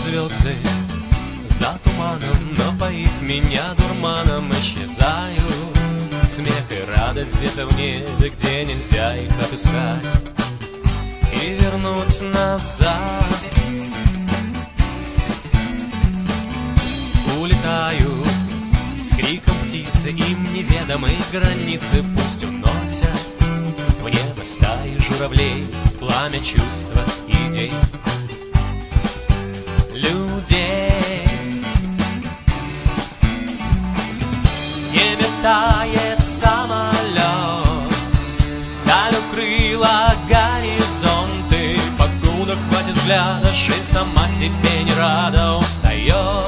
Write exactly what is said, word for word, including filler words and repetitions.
звезды за туманом, напоив меня дурманом, исчезают смех и радость где-то в небе, где нельзя их отыскать и вернуть назад. Улетают с криком птицы, им неведомые границы, пусть уносят в небо стаи журавлей, пламя чувства и идей людей. В небе тает самолет, даль укрыла горизонты, покуда хватит взгляда, жизнь сама себе не рада, устает